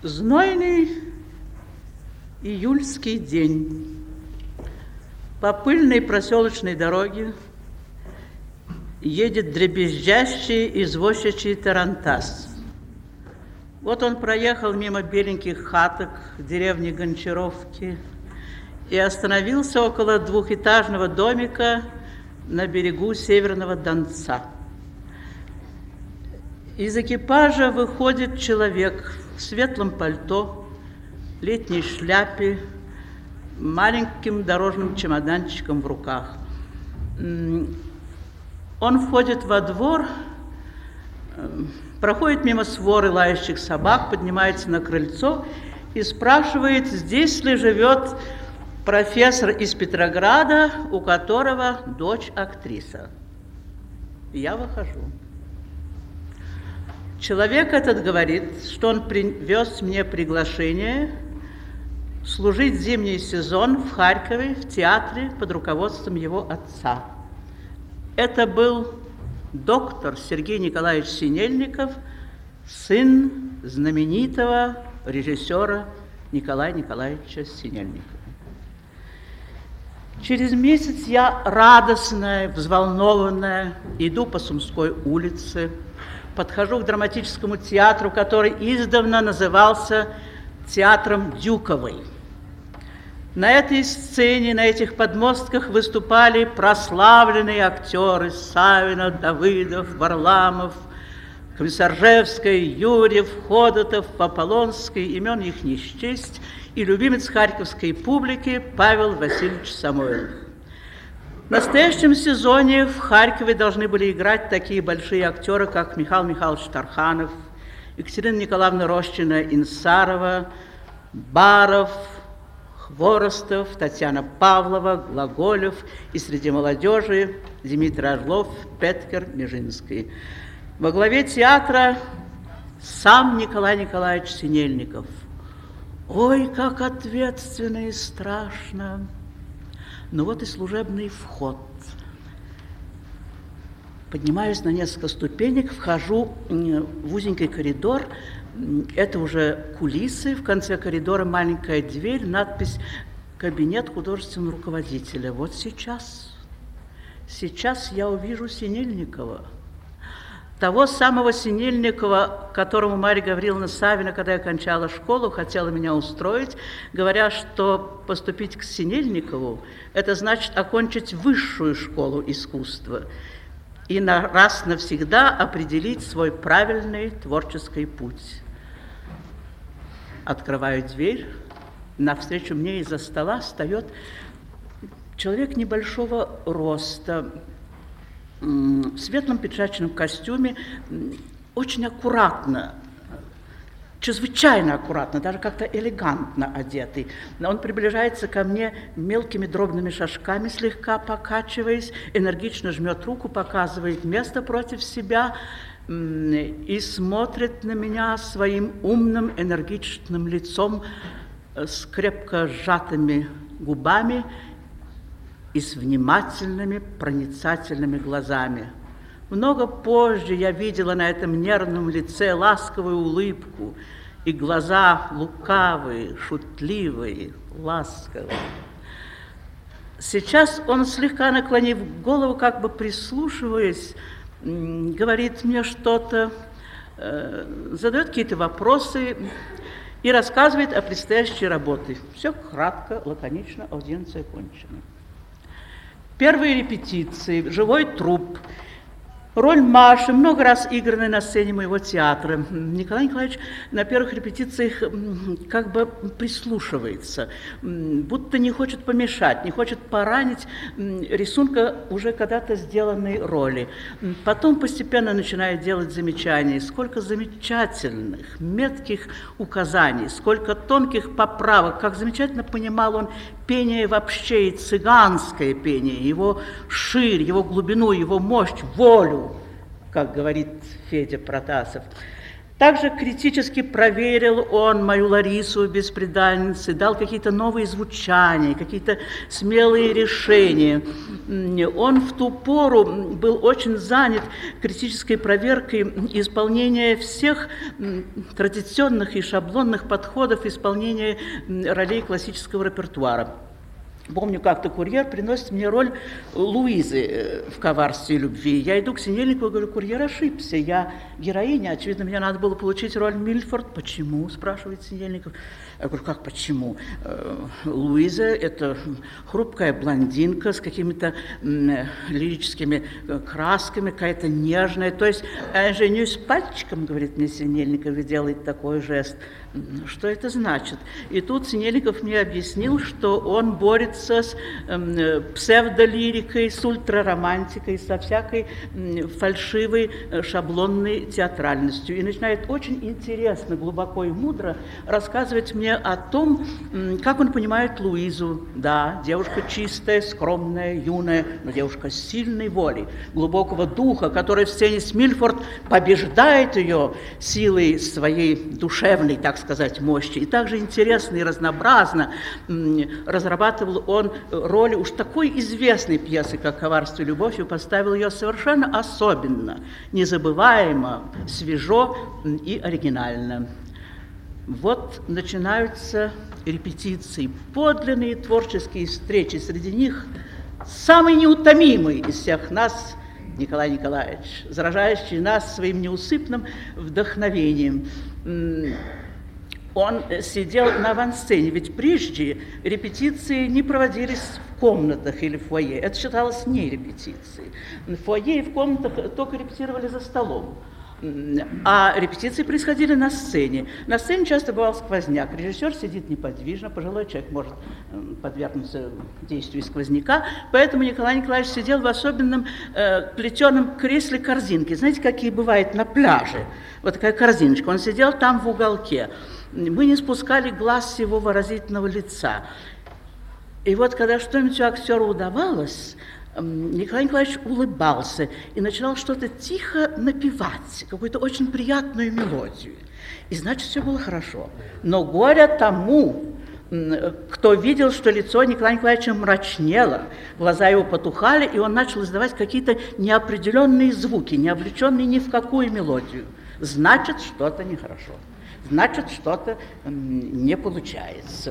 Знойный июльский день. По пыльной проселочной дороге едет дребезжащий извозчичий тарантас. Вот он проехал мимо беленьких хаток деревни Гончаровки и остановился около двухэтажного домика на берегу Северного Донца. Из экипажа выходит человек в светлом пальто, летней шляпе, маленьким дорожным чемоданчиком в руках. Он входит во двор, проходит мимо своры лающих собак, поднимается на крыльцо и спрашивает, здесь ли живет профессор из Петрограда, у которого дочь актриса. Я выхожу. Человек этот говорит, что он привез мне приглашение служить зимний сезон в Харькове, в театре под руководством его отца. Это был доктор Сергей Николаевич Синельников, сын знаменитого режиссера Николая Николаевича Синельникова. Через месяц я радостная, взволнованная, иду по Сумской улице, подхожу к драматическому театру, который издавна назывался театром Дюковой. На этой сцене, на этих подмостках выступали прославленные актеры Савина, Давыдов, Варламов, Комиссаржевская, Юрьев, Ходотов, Аполлонский, имен их не счесть, и любимец харьковской публики Павел Васильевич Самойлов. В настоящем сезоне в Харькове должны были играть такие большие актеры, как Михаил Михайлович Тарханов, Екатерина Николаевна Рощина-Инсарова, Баров, Хворостов, Татьяна Павлова, Глаголев и среди молодежи Дмитрий Орлов, Петкер, Межинский. Во главе театра сам Николай Николаевич Синельников. Ой, как ответственно и страшно! Ну вот и служебный вход. Поднимаюсь на несколько ступенек, вхожу в узенький коридор. Это уже кулисы. В конце коридора маленькая дверь, надпись «Кабинет художественного руководителя». Вот сейчас я увижу Синельникова. Того самого Синельникова, которому Марья Гавриловна Савина, когда я кончала школу, хотела меня устроить, говоря, что поступить к Синельникову – это значит окончить высшую школу искусства и раз навсегда определить свой правильный творческий путь. Открываю дверь, навстречу мне из-за стола встает человек небольшого роста, в светлом пиджачном костюме, очень аккуратно, чрезвычайно аккуратно, даже как-то элегантно одетый. Он приближается ко мне мелкими дробными шажками, слегка покачиваясь, энергично жмет руку, показывает место против себя и смотрит на меня своим умным, энергичным лицом с крепко сжатыми губами и с внимательными, проницательными глазами. Много позже я видела на этом нервном лице ласковую улыбку и глаза лукавые, шутливые, ласковые. Сейчас он, слегка наклонив голову, как бы прислушиваясь, говорит мне что-то, задает какие-то вопросы и рассказывает о предстоящей работе. Все кратко, лаконично, аудиенция кончена. Первые репетиции, живой труп, роль Маши, много раз игранная на сцене моего театра. Николай Николаевич на первых репетициях как бы прислушивается, будто не хочет помешать, не хочет поранить рисунка уже когда-то сделанной роли. Потом постепенно начинает делать замечания. Сколько замечательных, метких указаний, сколько тонких поправок, как замечательно понимал он пение вообще и цыганское пение, его ширь, его глубину, его мощь, волю, как говорит Федя Протасов. Также критически проверил он мою Ларису «Бесприданницы», дал какие-то новые звучания, какие-то смелые решения. Он в ту пору был очень занят критической проверкой исполнения всех традиционных и шаблонных подходов исполнения ролей классического репертуара. Помню, как-то курьер приносит мне роль Луизы в «Коварстве любви». Я иду к Синельникову и говорю: курьер ошибся, я героиня, очевидно, мне надо было получить роль Мильфорд. «Почему?» – спрашивает Синельников. Я говорю: как почему? Луиза – это хрупкая блондинка с какими-то лирическими красками, какая-то нежная. То есть «женюсь пальчиком», говорит мне Синельников, и делает такой жест. Что это значит? И тут Синельников мне объяснил, что он борется с псевдолирикой, с ультраромантикой, со всякой фальшивой шаблонной театральностью. И начинает очень интересно, глубоко и мудро рассказывать мне о том, как он понимает Луизу. Да, девушка чистая, скромная, юная, но девушка с сильной волей, глубокого духа, которая в сцене с Мильфорд побеждает ее силой своей душевной, так сказать, мощи. И также интересно и разнообразно разрабатывал он роли уж такой известной пьесы, как «Коварство и любовь», и поставил ее совершенно особенно, незабываемо, свежо и оригинально. Вот начинаются репетиции, подлинные творческие встречи. Среди них самый неутомимый из всех нас Николай Николаевич, заражающий нас своим неусыпным вдохновением. Он сидел на авансцене, ведь прежде репетиции не проводились в комнатах или в фойе. Это считалось не репетицией. В фойе и в комнатах только репетировали за столом. А репетиции происходили на сцене. На сцене часто бывал сквозняк. Режиссер сидит неподвижно, пожилой человек может подвергнуться действию сквозняка. Поэтому Николай Николаевич сидел в особенном плетеном кресле корзинки. Знаете, какие бывают на пляже? Вот такая корзиночка. Он сидел там в уголке. Мы не спускали глаз с его выразительного лица. И вот когда что-нибудь актеру удавалось, Николай Николаевич улыбался и начинал что-то тихо напевать, какую-то очень приятную мелодию. И значит, все было хорошо. Но горе тому, кто видел, что лицо Николая Николаевича мрачнело, глаза его потухали, и он начал издавать какие-то неопределенные звуки, не облеченные ни в какую мелодию. Значит, что-то нехорошо. Значит, что-то не получается.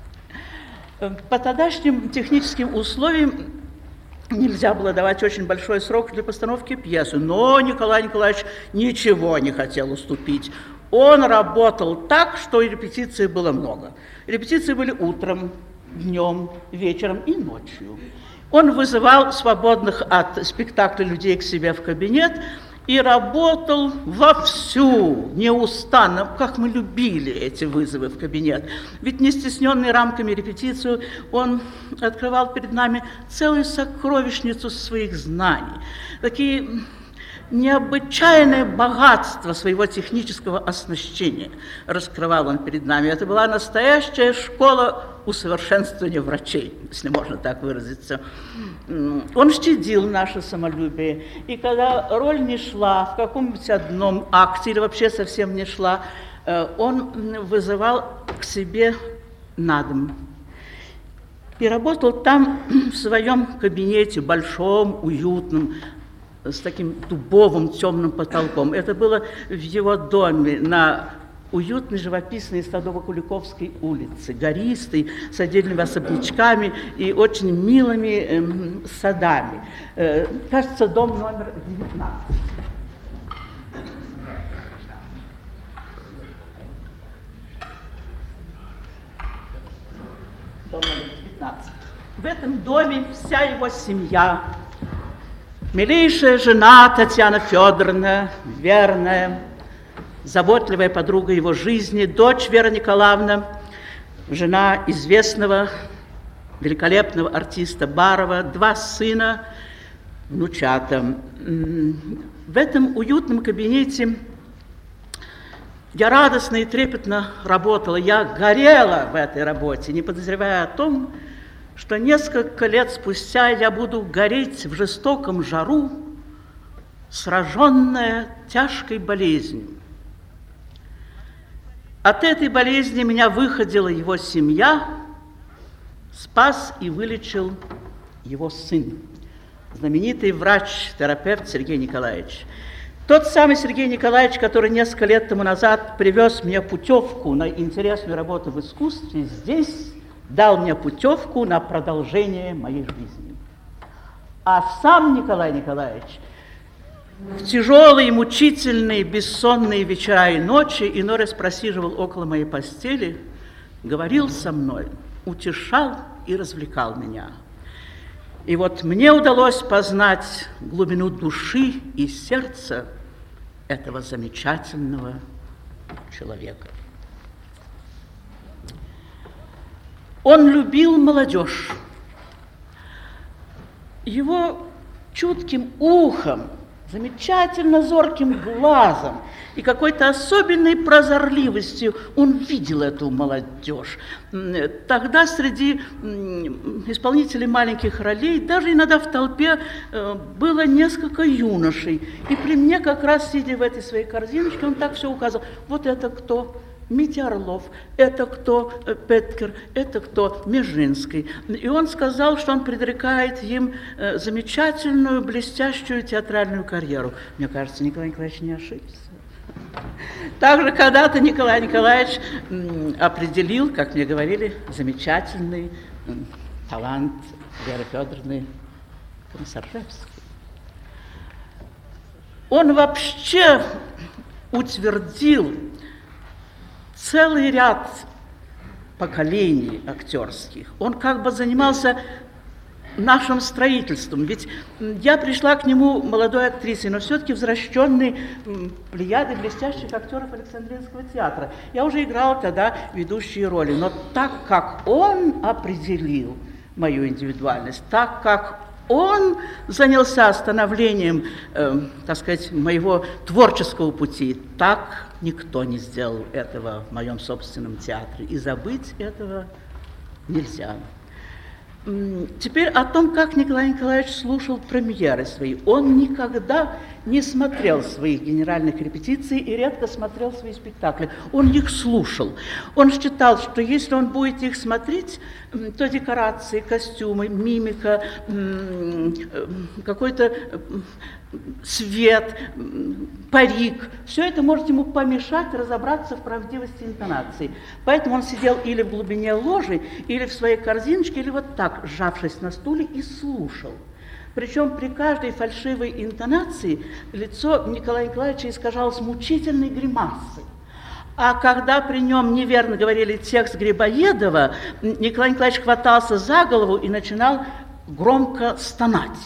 По тогдашним техническим условиям нельзя было давать очень большой срок для постановки пьесы, но Николай Николаевич ничего не хотел уступить. Он работал так, что и репетиций было много. Репетиции были утром, днем, вечером и ночью. Он вызывал свободных от спектакля людей к себе в кабинет и работал вовсю, неустанно, как мы любили эти вызовы в кабинет. Ведь не стесненный рамками репетицию, он открывал перед нами целую сокровищницу своих знаний. Такие необычайное богатство своего технического оснащения раскрывал он перед нами. Это была настоящая школа усовершенствования врачей, если можно так выразиться. Он щадил наше самолюбие, и когда роль не шла в каком-нибудь одном акте или вообще совсем не шла, он вызывал к себе на дом. И работал там в своем кабинете, большом, уютном, с таким дубовым темным потолком. Это было в его доме на уютной, живописной Садово-Куликовской улице, гористой, с отдельными особнячками и очень милыми садами. Кажется, дом номер 19. Дом номер 19. В этом доме вся его семья. Милейшая жена Татьяна Федоровна, верная, заботливая подруга его жизни, дочь Вера Николаевна, жена известного, великолепного артиста Барова, 2 сына, внучата. В этом уютном кабинете я радостно и трепетно работала, я горела в этой работе, не подозревая о том, что несколько лет спустя я буду гореть в жестоком жару, сраженная тяжкой болезнью. От этой болезни меня выходила его семья, спас и вылечил его сын, знаменитый врач-терапевт Сергей Николаевич. Тот самый Сергей Николаевич, который несколько лет тому назад привез мне путевку на интересную работу в искусстве, здесь дал мне путевку на продолжение моей жизни. А сам Николай Николаевич в тяжелые, мучительные, бессонные вечера и ночи иной раз просиживал около моей постели, говорил со мной, утешал и развлекал меня. И вот мне удалось познать глубину души и сердца этого замечательного человека. Он любил молодежь. Его чутким ухом, замечательно зорким глазом и какой-то особенной прозорливостью он видел эту молодежь. Тогда среди исполнителей маленьких ролей, даже иногда в толпе, было несколько юношей. И при мне, как раз сидя в этой своей корзиночке, он так все указывал. Вот это кто? Митя Орлов, это кто Петкер, это кто Межинский. И он сказал, что он предрекает им замечательную, блестящую театральную карьеру. Мне кажется, Николай Николаевич не ошибся. Также когда-то Николай Николаевич определил, как мне говорили, замечательный талант Веры Федоровны Комиссаржевской. Он вообще утвердил целый ряд поколений актерских. Он как бы занимался нашим строительством. Ведь я пришла к нему молодой актрисой, но все-таки возвращенной плеядой блестящих актеров Александринского театра. Я уже играла тогда ведущие роли. Но так как он определил мою индивидуальность, так как он занялся становлением, так сказать, моего творческого пути, так никто не сделал этого в моем собственном театре. И забыть этого нельзя. Теперь о том, как Николай Николаевич слушал премьеры свои. Он никогда не смотрел своих генеральных репетиций и редко смотрел свои спектакли. Он их слушал. Он считал, что если он будет их смотреть, то декорации, костюмы, мимика, какой-то свет, парик, все это может ему помешать разобраться в правдивости интонации. Поэтому он сидел или в глубине ложи, или в своей корзиночке, или вот так, сжавшись на стуле, и слушал. Причем при каждой фальшивой интонации лицо Николая Николаевича искажалось мучительной гримасой. А когда при нем неверно говорили текст Грибоедова, Николай Николаевич хватался за голову и начинал громко стонать.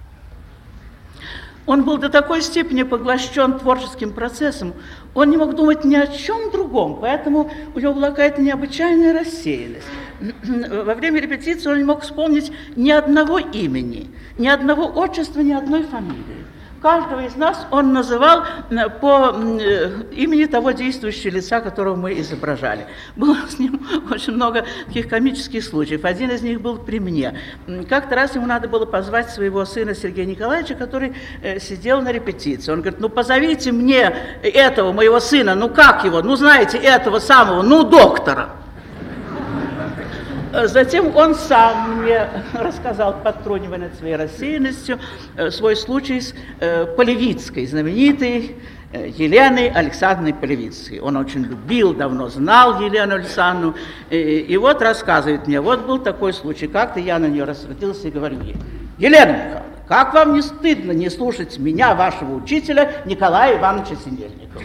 Он был до такой степени поглощен творческим процессом, он не мог думать ни о чем другом, поэтому у него была какая-то необычайная рассеянность. Во время репетиции он не мог вспомнить ни одного имени, ни одного отчества, ни одной фамилии. Каждого из нас он называл по имени того действующего лица, которого мы изображали. Было с ним очень много таких комических случаев. Один из них был при мне. Как-то раз ему надо было позвать своего сына Сергея Николаевича, который сидел на репетиции. Он говорит: ну позовите мне этого моего сына, ну как его, ну знаете, этого самого, ну доктора. Затем он сам мне рассказал, подтрунивая над своей рассеянностью, свой случай с Полевицкой, знаменитой Еленой Александровной Полевицкой. Он очень любил, давно знал Елену Александровну. И вот рассказывает мне, вот был такой случай. Как-то я на нее рассердился и говорю ей: Елена Михайловна, как вам не стыдно не слушать меня, вашего учителя, Николая Ивановича Синельникова?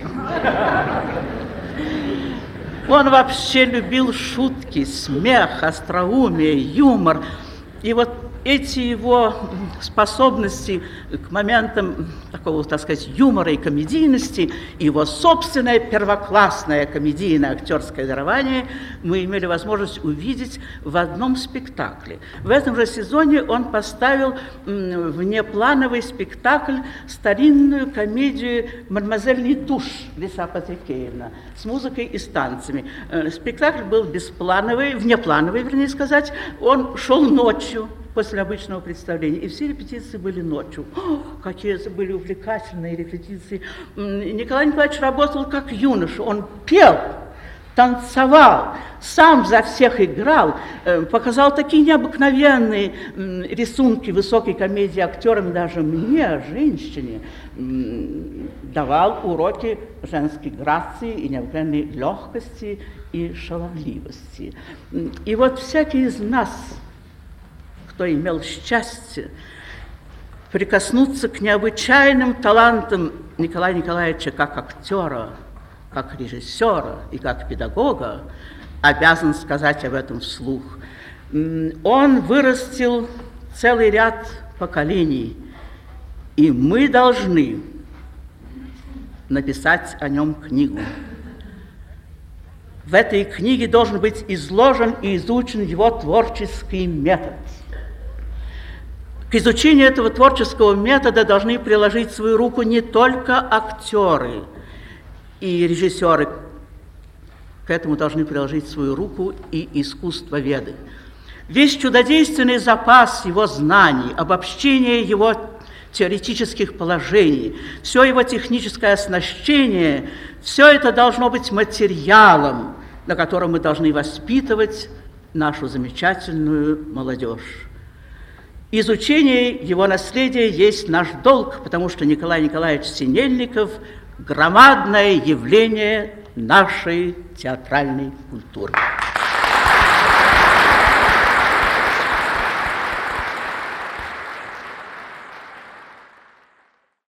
Он вообще любил шутки, смех, остроумие, юмор. И вот эти его способности к моментам такого, так сказать, юмора и комедийности, его собственное первоклассное комедийное актерское дарование мы имели возможность увидеть в одном спектакле. В этом же сезоне он поставил внеплановый спектакль, старинную комедию «Мадемуазель Нетуш» Лиса Патрикеевна с музыкой и с танцами. Спектакль был бесплановый, внеплановый, вернее сказать. Он шел ночью после обычного представления, и все репетиции были ночью. О, какие это были увлекательные репетиции. Николай Николаевич работал как юноша, он пел, танцевал, сам за всех играл, показал такие необыкновенные рисунки высокой комедии актерам, даже мне, женщине, давал уроки женской грации и необыкновенной легкости и шаловливости. И вот всякий из нас, кто имел счастье прикоснуться к необычайным талантам Николая Николаевича как актера, как режиссера и как педагога, обязан сказать об этом вслух. Он вырастил целый ряд поколений, и мы должны написать о нем книгу. В этой книге должен быть изложен и изучен его творческий метод. К изучению этого творческого метода должны приложить свою руку не только актеры и режиссеры, к этому должны приложить свою руку и искусствоведы. Весь чудодейственный запас его знаний, обобщение его теоретических положений, все его техническое оснащение, все это должно быть материалом, на котором мы должны воспитывать нашу замечательную молодежь. Изучение его наследия есть наш долг, потому что Николай Николаевич Синельников – громадное явление нашей театральной культуры.